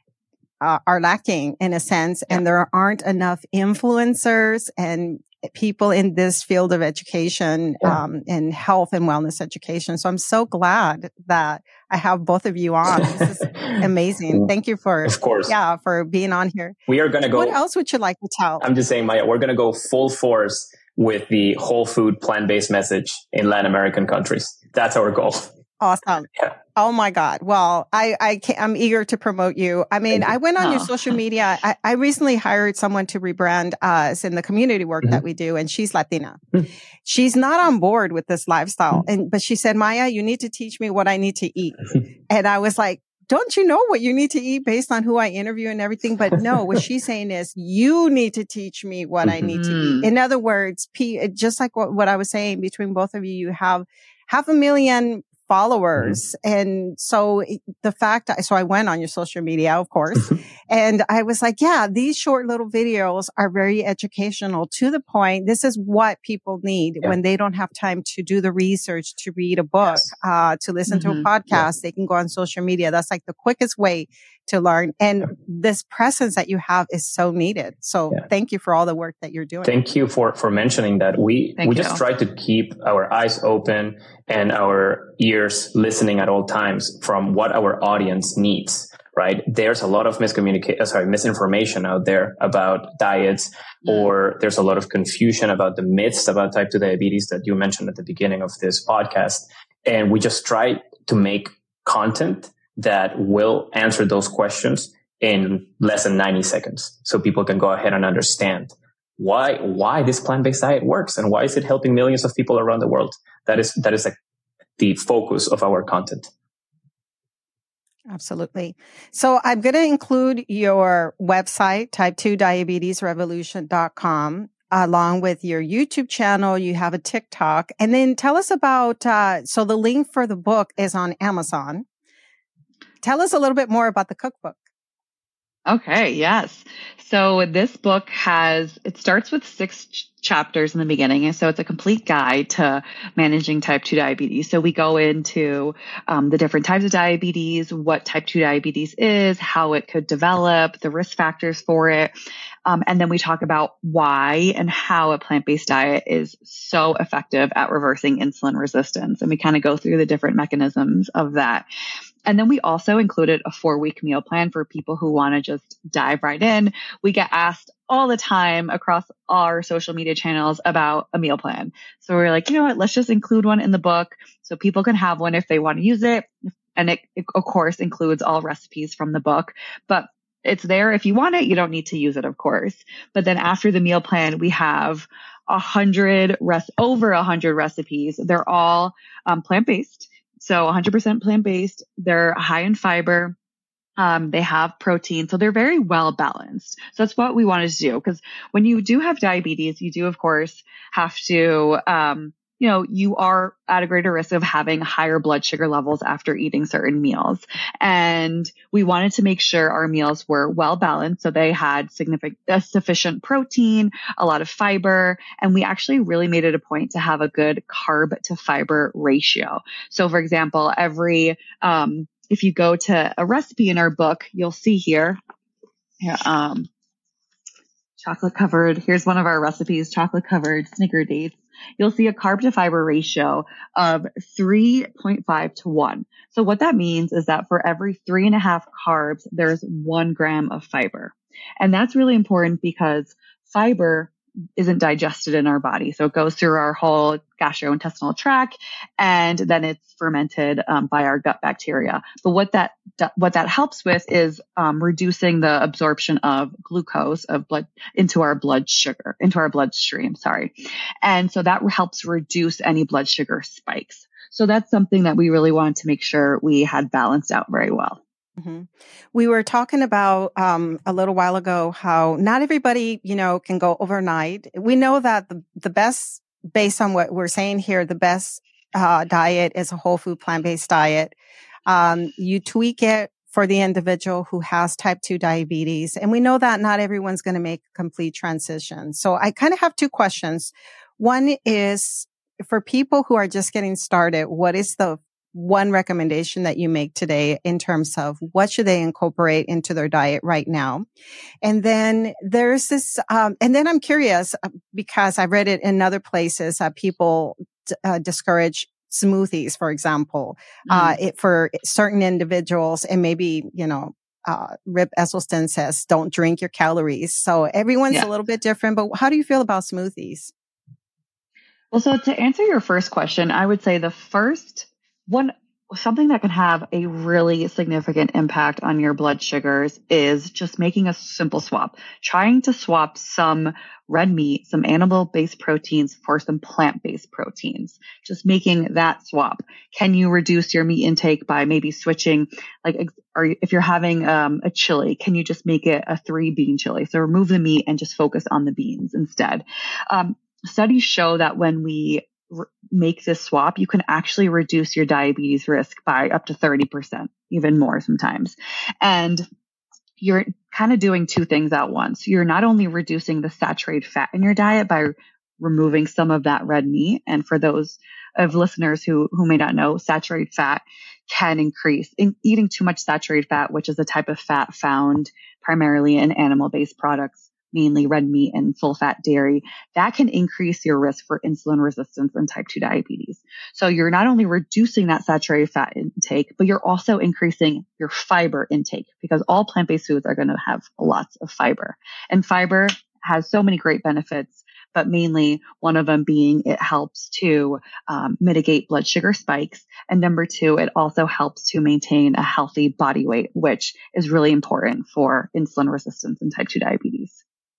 uh, are lacking in a sense, and there aren't enough influencers and people in this field of education,
Yeah.
um, and health and wellness education. So I'm so glad that I have both of you on. This is amazing. Thank you for,
Of course.
yeah, for being on here.
We are going to go.
What else would you like to tell?
I'm just saying, Maya, we're going to go full force with the whole food plant-based message in Latin American countries. That's our goal.
Awesome.
Yeah.
Oh my God. Well, I, I can't, I'm eager to promote you. I mean, I went on your
Oh.
social media. I, I recently hired someone to rebrand us in the community work
Mhm.
that we do, and she's Latina.
Mhm.
She's not on board with this lifestyle. And, but she said, Maya, you need to teach me what I need to eat. And I was like, don't you know what you need to eat based on who I interview and everything? But no, what she's saying is you need to teach me what I need to eat.
Mm.
In other words, P, just like what, what I was saying, between both of you, you have half a million followers. Mm-hmm. And so the fact, so I went on your social media, of course, and I was like, yeah, these short little videos are very educational, to the point. This is what people need yeah. when they don't have time to do the research, to read a book, yes. uh, to listen mm-hmm. to a podcast. Yeah. They can go on social media. That's like the quickest way to learn. And yeah. this presence that you have is so needed. So yeah. thank you for all the work that you're doing.
Thank you for, for mentioning that. We,
thank
we
you.
just try to keep our eyes open and our ears listening at all times from what our audience needs, right? There's a lot of miscommunication, sorry, misinformation out there about diets, mm. or there's a lot of confusion about the myths about type two diabetes that you mentioned at the beginning of this podcast. And we just try to make content that will answer those questions in less than ninety seconds. So people can go ahead and understand why, why this plant-based diet works and why is it helping millions of people around the world. That is, that is like the focus of our content.
Absolutely. So I'm going to include your website, type two diabetes revolution dot com, along with your YouTube channel. You have a TikTok, and then tell us about, uh, so the link for the book is on Amazon. Tell us a little bit more about the cookbook.
Okay, yes. So this book has, it starts with six ch- chapters in the beginning. And so it's a complete guide to managing type two diabetes. So we go into um, the different types of diabetes, what type two diabetes is, how it could develop, the risk factors for it. Um, and then we talk about why and how a plant-based diet is so effective at reversing insulin resistance. And we kind of go through the different mechanisms of that. And then we also included a four-week meal plan for people who want to just dive right in. We get asked all the time across our social media channels about a meal plan. So we're like, you know what, let's just include one in the book so people can have one if they want to use it. And it, it of course, includes all recipes from the book. But it's there if you want it. You don't need to use it, of course. But then after the meal plan, we have a hundred res- over a hundred recipes. They're all um, plant-based. So one hundred percent plant-based. They're high in fiber. Um, they have protein. So they're very well balanced. So that's what we wanted to do. Because when you do have diabetes, you do, of course, have to, um, you know, you are at a greater risk of having higher blood sugar levels after eating certain meals. And we wanted to make sure our meals were well balanced. So they had significant, uh, sufficient protein, a lot of fiber, and we actually really made it a point to have a good carb to fiber ratio. So for example, every, um, if you go to a recipe in our book, you'll see here, here um, chocolate covered, here's one of our recipes, chocolate covered Snicker dates. You'll see a carb to fiber ratio of three point five to one. So what that means is that for every three and a half carbs, there's one gram of fiber. And that's really important because fiber isn't digested in our body. So it goes through our whole gastrointestinal tract, and then it's fermented um, by our gut bacteria. But what that what that helps with is um, reducing the absorption of glucose of blood into our blood sugar into our bloodstream. Sorry, and so that helps reduce any blood sugar spikes. So that's something that we really wanted to make sure we had balanced out very well.
Mm-hmm. We were talking about um, a little while ago how not everybody, you know, can go overnight. We know that the, the best, based on what we're saying here, the best uh, diet is a whole food plant-based diet. Um, you tweak it for the individual who has type two diabetes. And we know that not everyone's going to make a complete transition. So I kind of have two questions. One is for people who are just getting started, what is the one recommendation that you make today in terms of what should they incorporate into their diet right now? And then there's this, um, and then I'm curious because I read it in other places that people uh, discourage smoothies, for example, mm. uh, it, for certain individuals, and maybe, you know, uh, Rip Esselstyn says, don't drink your calories. So everyone's yeah. a little bit different, but how do you feel about smoothies?
Well, so to answer your first question, I would say the first One, something that can have a really significant impact on your blood sugars is just making a simple swap, trying to swap some red meat, some animal-based proteins for some plant-based proteins, just making that swap. Can you reduce your meat intake by maybe switching, like, or if you're having um, a chili, can you just make it a three bean chili? So remove the meat and just focus on the beans instead. Um, studies show that when we make this swap, you can actually reduce your diabetes risk by up to thirty percent, even more sometimes. And you're kind of doing two things at once. You're not only reducing the saturated fat in your diet by removing some of that red meat. And for those of listeners who, who may not know, saturated fat can increase in eating too much saturated fat, which is a type of fat found primarily in animal-based products, mainly red meat and full fat dairy, that can increase your risk for insulin resistance and type two diabetes. So you're not only reducing that saturated fat intake, but you're also increasing your fiber intake because all plant-based foods are going to have lots of fiber. And fiber has so many great benefits, but mainly one of them being it helps to um, mitigate blood sugar spikes. And number two, it also helps to maintain a healthy body weight, which is really important for insulin resistance and type two diabetes.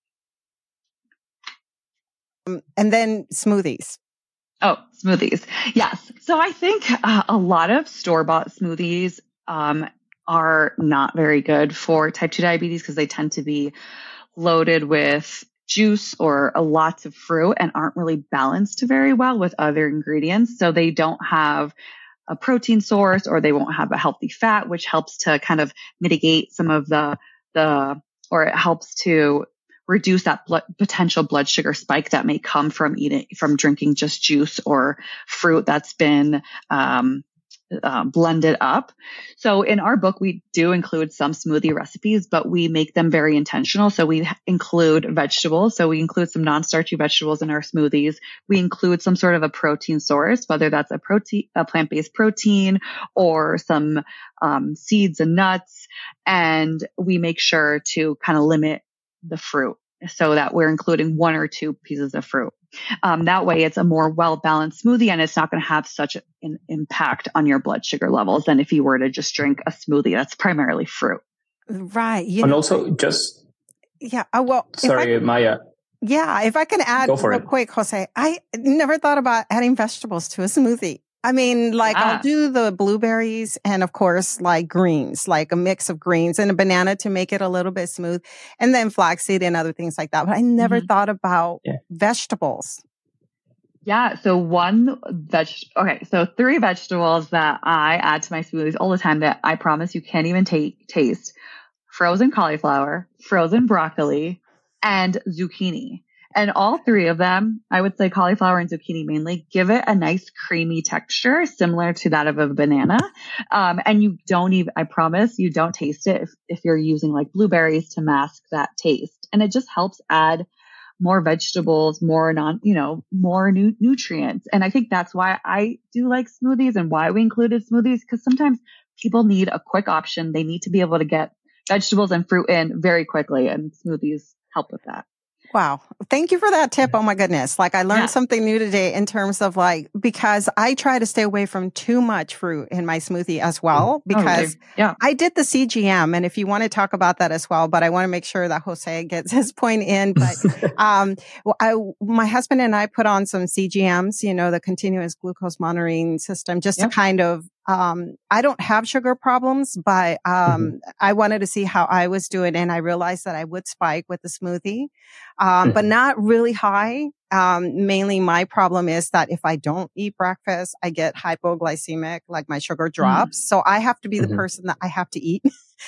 And then smoothies.
Oh, smoothies. Yes. So I think uh, a lot of store-bought smoothies um, are not very good for type two diabetes because they tend to be loaded with juice or a lots of fruit and aren't really balanced very well with other ingredients. So they don't have a protein source or they won't have a healthy fat, which helps to kind of mitigate some of the, the, or it helps to reduce that blood, potential blood sugar spike that may come from eating, from drinking just juice or fruit that's been um, uh, blended up. So in our book, we do include some smoothie recipes, but we make them very intentional. So we include vegetables. So we include some non-starchy vegetables in our smoothies. We include some sort of a protein source, whether that's a protein, a plant-based protein or some um, seeds and nuts. And we make sure to kind of limit the fruit so that we're including one or two pieces of fruit. Um, that way it's a more well-balanced smoothie and it's not going to have such an impact on your blood sugar levels than if you were to just drink a smoothie that's primarily fruit.
Right.
You and know, also just...
Yeah. Oh, well,
sorry,
I,
Maya.
Yeah. If I can add real it. quick, Jose, I never thought about adding vegetables to a smoothie. I mean, like yeah. I'll do the blueberries and of course like greens, like a mix of greens and a banana to make it a little bit smooth and then flaxseed and other things like that. But I never mm-hmm. thought about yeah. vegetables.
Yeah. So one veg, okay. So three vegetables that I add to my smoothies all the time that I promise you can't even ta- taste: frozen cauliflower, frozen broccoli, and zucchini. And all three of them, I would say cauliflower and zucchini mainly, give it a nice creamy texture similar to that of a banana. Um, and you don't even, I promise you don't taste it if, if you're using like blueberries to mask that taste. And it just helps add more vegetables, more non, you know, more nu- nutrients. And I think that's why I do like smoothies and why we included smoothies, because sometimes people need a quick option. They need to be able to get vegetables and fruit in very quickly, and smoothies help with that.
Wow. Thank you for that tip. Oh my goodness. Like I learned
Yeah.
something new today in terms of like, because I try to stay away from too much fruit in my smoothie as well, because
Totally. Yeah.
I did the C G M. And if you want to talk about that as well, but I want to make sure that Jose gets his point in. But, um, well, I, my husband and I put on some C G Ms, you know, the continuous glucose monitoring system, just
Yep.
to kind of, um, I don't have sugar problems, but, um, mm-hmm. I wanted to see how I was doing. And I realized that I would spike with the smoothie. Um, but not really high. Um, mainly my problem is that if I don't eat breakfast, I get hypoglycemic, like my sugar drops. Mm. So I have to be the mm-hmm. person that I have to eat.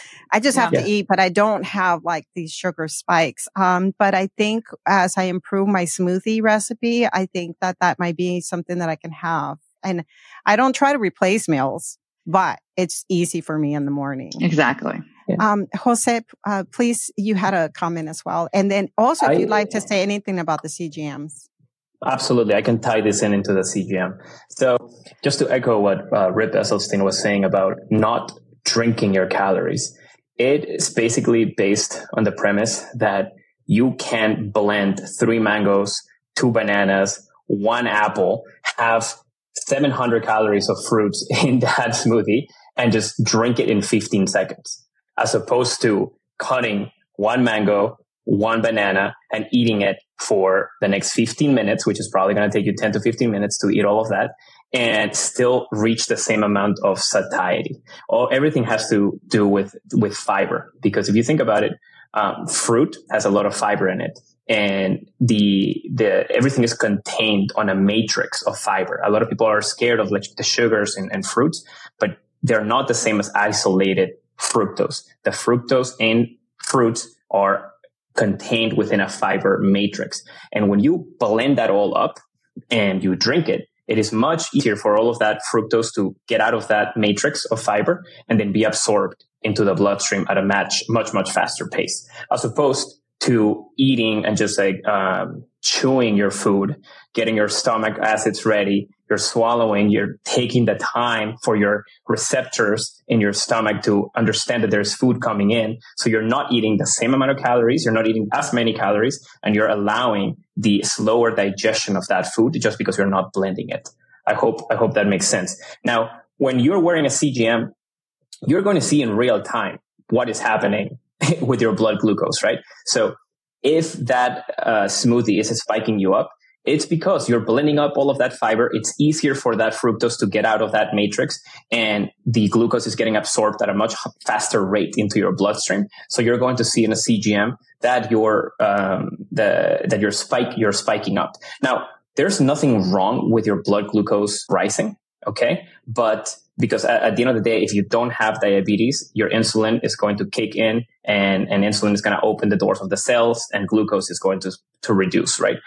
I just yeah. have to eat, but I don't have like these sugar spikes. Um, but I think as I improve my smoothie recipe, I think that that might be something that I can have. And I don't try to replace meals, but it's easy for me in the morning.
Exactly.
Yeah. Um, Jose, uh, please, you had a comment as well. And then also, if I, you'd like to say anything about the C G Ms.
Absolutely. I can tie this in into the C G M. So just to echo what uh, Rip Esselstyn was saying about not drinking your calories, it is basically based on the premise that you can blend three mangoes, two bananas, one apple, have seven hundred calories of fruits in that smoothie and just drink it in fifteen seconds. As opposed to cutting one mango, one banana, and eating it for the next fifteen minutes, which is probably going to take you ten to fifteen minutes to eat all of that, and still reach the same amount of satiety. All, everything has to do with, with fiber. Because if you think about it, um, fruit has a lot of fiber in it. And the, the, everything is contained on a matrix of fiber. A lot of people are scared of like the sugars in, in fruits, but they're not the same as isolated fructose. The fructose in fruits are contained within a fiber matrix. And when you blend that all up and you drink it, it is much easier for all of that fructose to get out of that matrix of fiber and then be absorbed into the bloodstream at a much, much, much faster pace, as opposed to eating and just like um, chewing your food, getting your stomach acids ready, you're swallowing, you're taking the time for your receptors in your stomach to understand that there's food coming in. So you're not eating the same amount of calories, you're not eating as many calories, and you're allowing the slower digestion of that food just because you're not blending it. I hope, I hope that makes sense. Now, when you're wearing a C G M, you're going to see in real time what is happening with your blood glucose, right? So if that uh, smoothie is spiking you up, it's because you're blending up all of that fiber. It's easier for that fructose to get out of that matrix, and the glucose is getting absorbed at a much faster rate into your bloodstream. So you're going to see in a C G M that you're um, the that you're spike you're spiking up. Now, there's nothing wrong with your blood glucose rising, okay? But because at, at the end of the day, if you don't have diabetes, your insulin is going to kick in, and, and insulin is going to open the doors of the cells, and glucose is going to to reduce, right?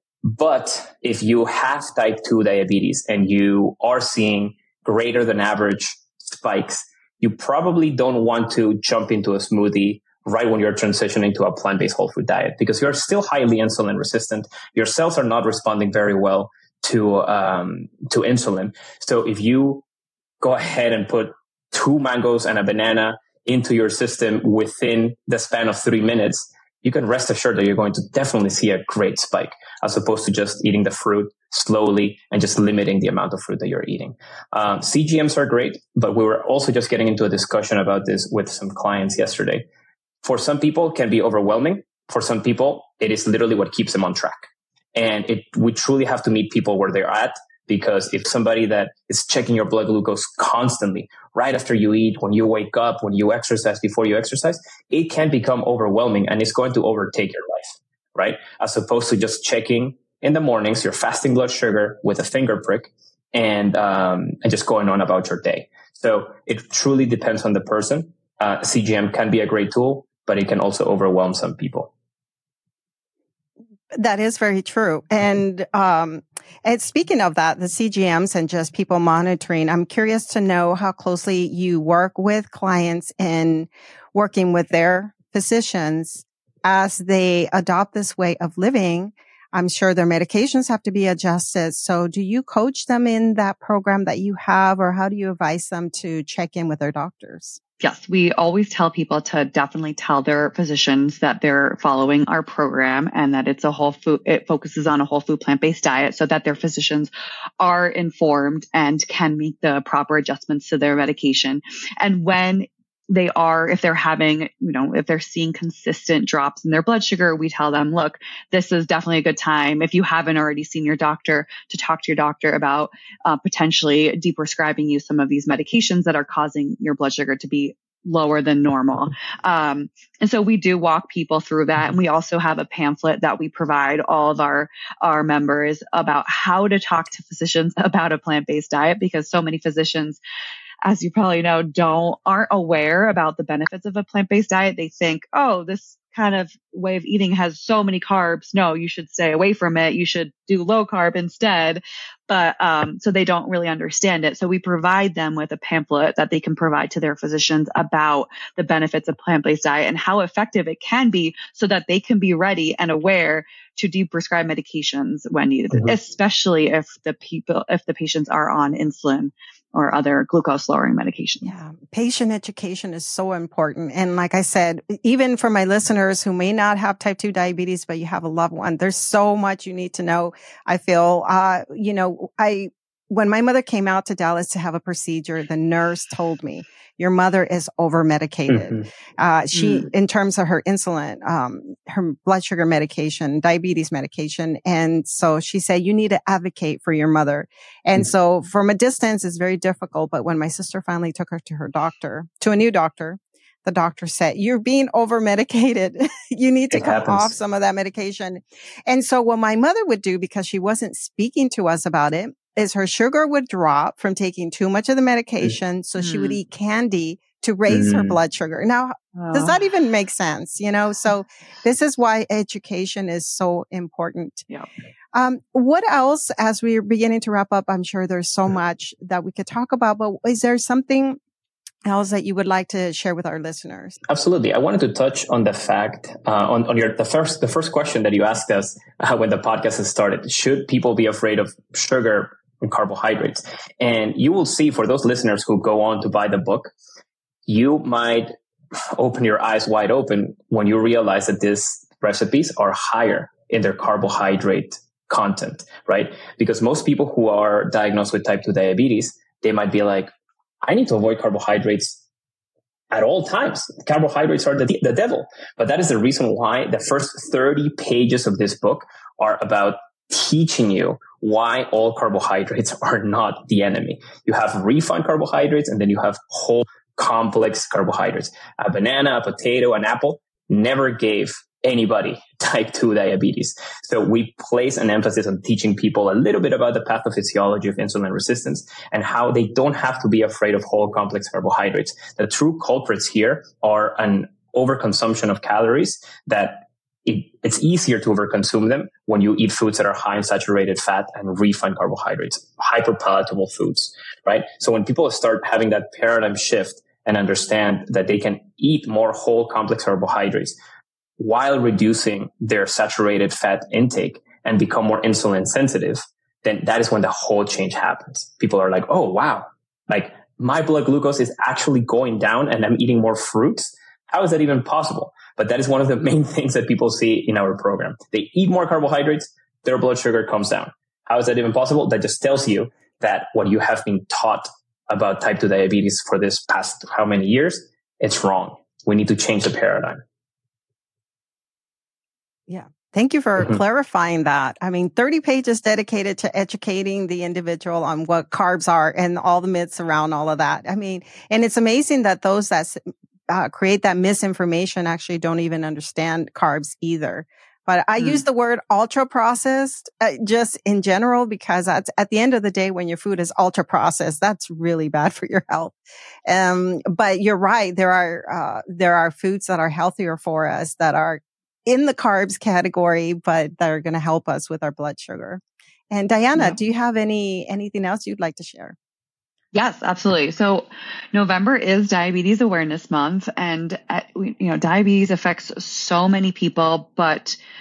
But if you have type two diabetes and you are seeing greater than average spikes, you probably don't want to jump into a smoothie right when you're transitioning to a plant-based whole food diet, because you're still highly insulin resistant. Your cells are not responding very well to, um, to insulin. So if you go ahead and put two mangoes and a banana into your system within the span of three minutes, you can rest assured that you're going to definitely see a great spike, as opposed to just eating the fruit slowly and just limiting the amount of fruit that you're eating. Um, C G Ms are great, but we were also just getting into a discussion about this with some clients yesterday. For some people, it can be overwhelming. For some people, it is literally what keeps them on track. And it, we truly have to meet people where they're at, because if somebody that is checking your blood glucose constantly, right after you eat, when you wake up, when you exercise, before you exercise, it can become overwhelming and it's going to overtake your life, right? As opposed to just checking in the mornings your fasting blood sugar with a finger prick and, um, and just going on about your day. So it truly depends on the person. Uh, C G M can be a great tool, but it can also overwhelm some people.
That is very true. And, um, and speaking of that, the C G Ms and just people monitoring, I'm curious to know how closely you work with clients in working with their physicians as they adopt this way of living. I'm sure their medications have to be adjusted. So do you coach them in that program that you have, or how do you advise them to check in with their doctors?
Yes, we always tell people to definitely tell their physicians that they're following our program and that it's a whole food, it focuses on a whole food plant-based diet, so that their physicians are informed and can make the proper adjustments to their medication. And when they are, if they're having, you know, if they're seeing consistent drops in their blood sugar, we tell them, look, this is definitely a good time, if you haven't already seen your doctor, to talk to your doctor about uh, potentially deprescribing you some of these medications that are causing your blood sugar to be lower than normal. Um, and so we do walk people through that. And we also have a pamphlet that we provide all of our, our members about how to talk to physicians about a plant-based diet, because so many physicians, as you probably know, don't, aren't aware about the benefits of a plant-based diet. They think, oh, this kind of way of eating has so many carbs. No, you should stay away from it. You should do low carb instead. But, um, so they don't really understand it. So we provide them with a pamphlet that they can provide to their physicians about the benefits of plant-based diet and how effective it can be, so that they can be ready and aware to deprescribe medications when needed, mm-hmm. especially if the people, if the patients are on insulin or other glucose lowering medications.
Yeah. Patient education is so important. And like I said, even for my listeners who may not have type two diabetes, but you have a loved one, there's so much you need to know. I feel, uh, you know, I, when my mother came out to Dallas to have a procedure, the nurse told me, your mother is over medicated. Mm-hmm. Uh, she, mm. in terms of her insulin, um, her blood sugar medication, diabetes medication. And so she said, you need to advocate for your mother. And mm. so from a distance, it's very difficult. But when my sister finally took her to her doctor, to a new doctor, the doctor said, you're being over medicated. You need to it come happens. off some of that medication. And so what my mother would do, because she wasn't speaking to us about it, is her sugar would drop from taking too much of the medication. So mm. she would eat candy to raise mm. her blood sugar. Now, oh. does that even make sense? You know, so this is why education is so important.
Yeah.
Um, what else, as we're beginning to wrap up, I'm sure there's so much that we could talk about, but is there something else that you would like to share with our listeners?
Absolutely. I wanted to touch on the fact, uh, on, on your, the first, the first question that you asked us uh, when the podcast has started. Should people be afraid of sugar and carbohydrates? And you will see, for those listeners who go on to buy the book, you might open your eyes wide open when you realize that these recipes are higher in their carbohydrate content, right? Because most people who are diagnosed with type two diabetes, they might be like, I need to avoid carbohydrates at all times. Carbohydrates are the, the devil. But that is the reason why the first thirty pages of this book are about teaching you why all carbohydrates are not the enemy. You have refined carbohydrates, and then you have whole complex carbohydrates. A banana, a potato, an apple never gave anybody type two diabetes. So we place an emphasis on teaching people a little bit about the pathophysiology of insulin resistance and how they don't have to be afraid of whole complex carbohydrates. The true culprits here are an overconsumption of calories that It, it's easier to overconsume them when you eat foods that are high in saturated fat and refined carbohydrates, hyperpalatable foods, right? So when people start having that paradigm shift and understand that they can eat more whole complex carbohydrates while reducing their saturated fat intake and become more insulin sensitive, then that is when the whole change happens. People are like, oh, wow, like my blood glucose is actually going down and I'm eating more fruits. How is that even possible? But that is one of the main things that people see in our program. They eat more carbohydrates, their blood sugar comes down. How is that even possible? That just tells you that what you have been taught about type two diabetes for this past how many years, it's wrong. We need to change the paradigm.
Yeah. Thank you for mm-hmm. clarifying that. I mean, thirty pages dedicated to educating the individual on what carbs are and all the myths around all of that. I mean, and it's amazing that those that Uh, create that misinformation actually don't even understand carbs either. But I mm. use the word ultra processed uh, just in general, because at, at the end of the day, when your food is ultra processed, that's really bad for your health. Um, but you're right. There are, uh, there are foods that are healthier for us that are in the carbs category, but that are going to help us with our blood sugar. And Diana, yeah. do you have any, anything else you'd like to share?
Yes, absolutely. So November is Diabetes Awareness Month, and uh, you know, diabetes affects so many people, but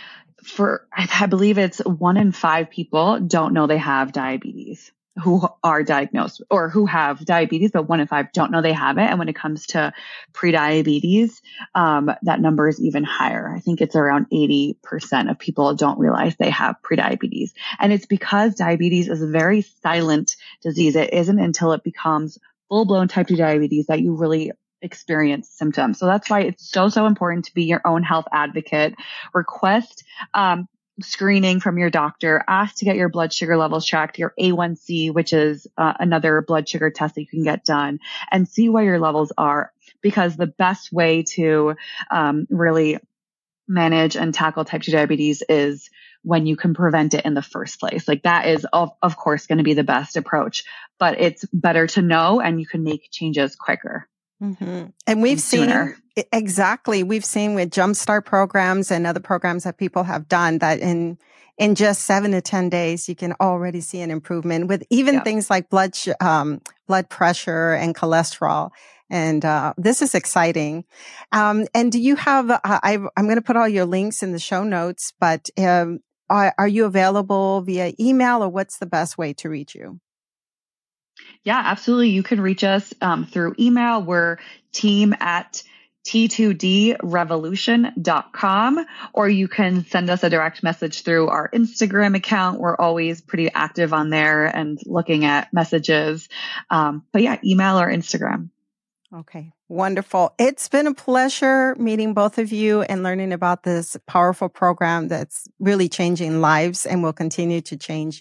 for, I believe it's one in five people don't know they have diabetes who are diagnosed or who have diabetes, but one in five don't know they have it. And when it comes to prediabetes, um, that number is even higher. I think it's around eighty percent of people don't realize they have prediabetes. And it's because diabetes is a very silent disease. It isn't until it becomes full-blown type two diabetes that you really experience symptoms. So that's why it's so, so important to be your own health advocate. Request, um, screening from your doctor, ask to get your blood sugar levels checked, your A one C, which is uh, another blood sugar test that you can get done, and see where your levels are. Because the best way to um, really manage and tackle type two diabetes is when you can prevent it in the first place. Like that is, of, of course, going to be the best approach, but it's better to know and you can make changes quicker.
Mm-hmm. And we've seen exactly, we've seen with Jumpstart programs and other programs that people have done that in, in just seven to ten days, you can already see an improvement with even yep. things like blood, sh- um, blood pressure and cholesterol. And, uh, this is exciting. Um, and do you have, uh, I, I'm going to put all your links in the show notes, but, um, are, are you available via email or what's the best way to reach you?
Yeah, absolutely. You can reach us um, through email. We're team at T two D revolution dot com, or you can send us a direct message through our Instagram account. We're always pretty active on there and looking at messages. Um, but yeah, email or Instagram.
Okay, wonderful. It's been a pleasure meeting both of you and learning about this powerful program that's really changing lives and will continue to change.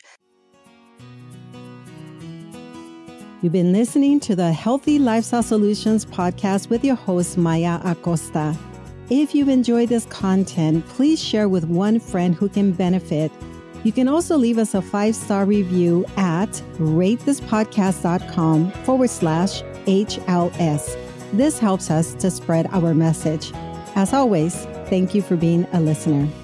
You've been listening to the Healthy Lifestyle Solutions podcast with your host, Maya Acosta. If you've enjoyed this content, please share with one friend who can benefit. You can also leave us a five-star review at ratethispodcast.com forward slash HLS. This helps us to spread our message. As always, thank you for being a listener.